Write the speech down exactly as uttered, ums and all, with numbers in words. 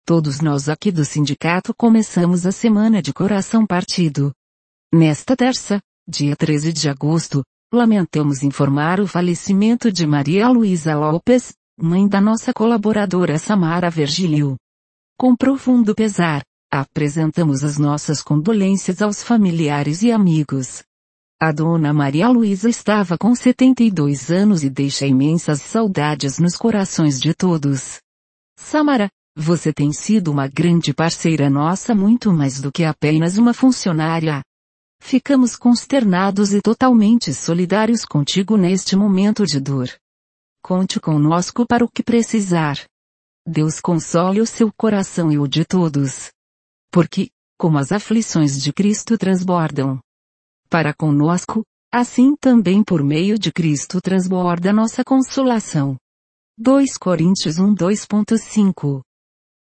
Todos nós aqui do sindicato começamos a semana de coração partido. Nesta terça, dia treze de agosto, lamentamos informar o falecimento de Maria Luísa Lopes, mãe da nossa colaboradora Samara Virgílio. Com profundo pesar, apresentamos as nossas condolências aos familiares e amigos. A dona Maria Luísa estava com setenta e dois anos e deixa imensas saudades nos corações de todos. Samara, você tem sido uma grande parceira nossa, muito mais do que apenas uma funcionária. Ficamos consternados e totalmente solidários contigo neste momento de dor. Conte conosco para o que precisar. Deus console o seu coração e o de todos. Porque, como as aflições de Cristo transbordam para conosco, assim também por meio de Cristo transborda nossa consolação. dois Coríntios um dois ponto cinco